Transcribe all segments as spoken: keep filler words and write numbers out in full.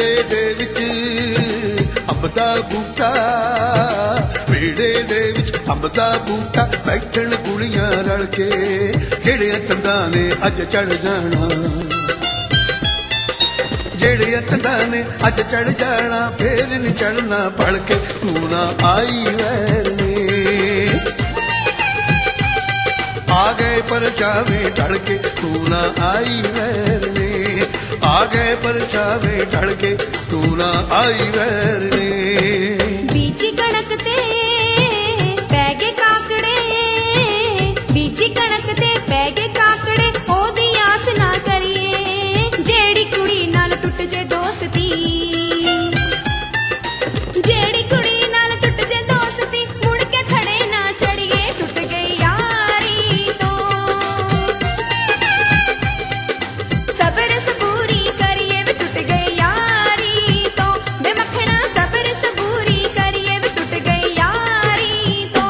ਵੇੜੇ ਦੇ ਵਿੱਚ ਅੰਬ ਦਾ ਬੂਟਾ, ਵੇੜੇ ਦੇ ਵਿੱਚ ਅੰਬ ਦਾ ਬੂਟਾ, ਬੈਠਣ ਕੁੜੀਆਂ ਰਲ ਕੇ, ਜਿਹੜਿਆਂ ਤੰਦਾਂ ਨੇ ਅੱਜ ਚੜ ਜਾਣਾ, ਜਿਹੜਿਆਂ ਤੰਦਾਂ ਨੇ ਅੱਜ ਚੜ ਜਾਣਾ, ਫੇਰ ਨੀ ਚੜਨਾ ਭੜ ਕੇ, ਤੂੰ ਨਾ ਆਈ ਵੈਰ ਨੇ। आ गए परछावे ढल के, तू ना आई वैर ने, आ गए परछावे ढल के, तू ना आई वैर ने। बीजी कणक ते पै गए काकड़े, बीजी कणक ते पै गए काकड़े, ओदी आस ना करिए, जेड़ी कुड़ी नाल टुट जे दोस्ती, जेड़ी कुड़ी नाल टुट जे दोस्ती, मुड़ के खड़े ना चढ़िए, टुट गई यारी तो। सबर सबूरी करिए वे टुट गई यारी तो, वे मखना सबर सबूरी करिए वे टुट गई यारी तो।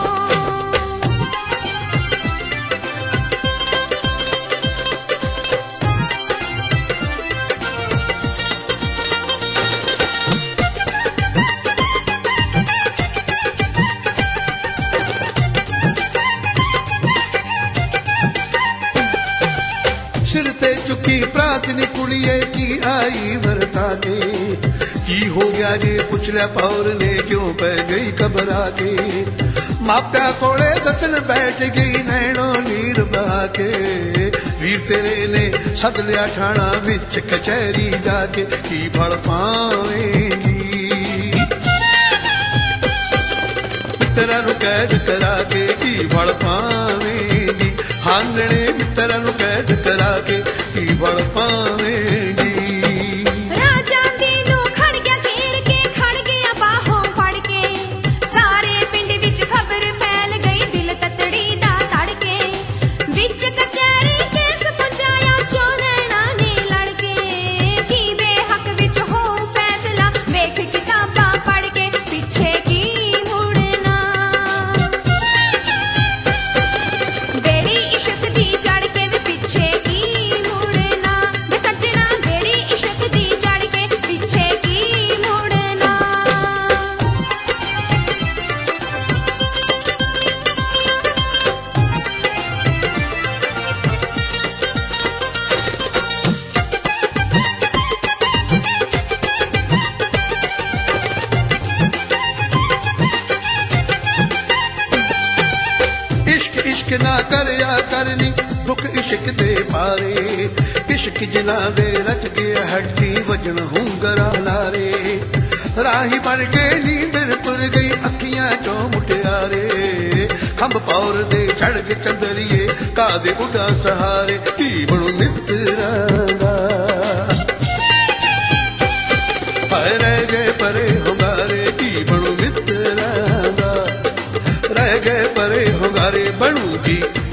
सिर ते चुकी प्रात नी कुड़िए की आई वरता के, की हो गया जे पुछ लिया पौर ने, क्यों पै गई घबरा के, माप्या कोले दसन बैठ गई नैणों नीर बहा के, वीर तेरे ने सद लिया ठाणा विच कचहरी जाके, की फल पावेंगी मित्रा नू कैद करा के, की फल पावेंगी, हानने मित्रा नू कैद करा के, की फल पावेंगी। राजा दी नू खड़ गया घेर के, खड़ गया बाहों फड़ के, सारे पिंड विच खबर फैल गई, दिल ततड़ी दा धड़के, विच कचहरी केस पहुंचाया चोरना ने लड़के, की बेहक विच हो फैसला, वेख किताबां पढ़ के, पिछे की मुड़ना, बेड़ी इश्क दी चढ़ के वे पिछे की मुड़ना, वे सज्जना बेड़ी इश्क दी चढ़ के, पिछे की मुड़ना। इश्क इश्क ना करया करनी, दुख इश्क दे पारे, इश्क जिना दे रच गया हड्डी वजन हुंगरा लारे, राही बन के नींदर तुर गई अखियां चो मुटियारे, खंब पौर दे चढ़ के चंदरिए, कादे उड़ा सहारे, की बड़ो मित्रा दा, हाय रह गए परे होगारे, की बड़ो मित्रा दा, रह गए परे होगारे, बनूगी